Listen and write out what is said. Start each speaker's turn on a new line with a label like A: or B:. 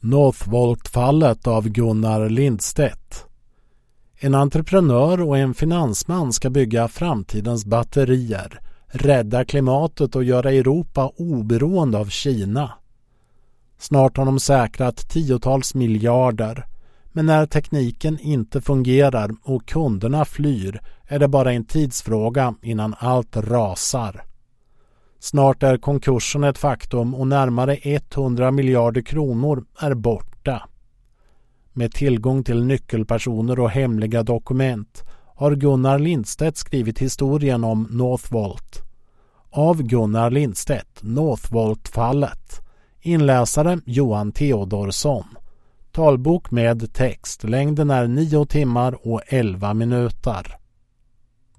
A: Northvolt-fallet av Gunnar Lindstedt. En entreprenör och en finansman ska bygga framtidens batterier, rädda klimatet och göra Europa oberoende av Kina. Snart har de säkrat 10-tals miljarder, men när tekniken inte fungerar och kunderna flyr är det bara en tidsfråga innan allt rasar. Snart är konkursen ett faktum och närmare 100 miljarder kronor är borta. Med tillgång till nyckelpersoner och hemliga dokument har Gunnar Lindstedt skrivit historien om Northvolt. Av Gunnar Lindstedt, Northvolt-fallet. Inläsare Johan Theodorsson. Talbok med text. Längden är 9 timmar och 11 minuter.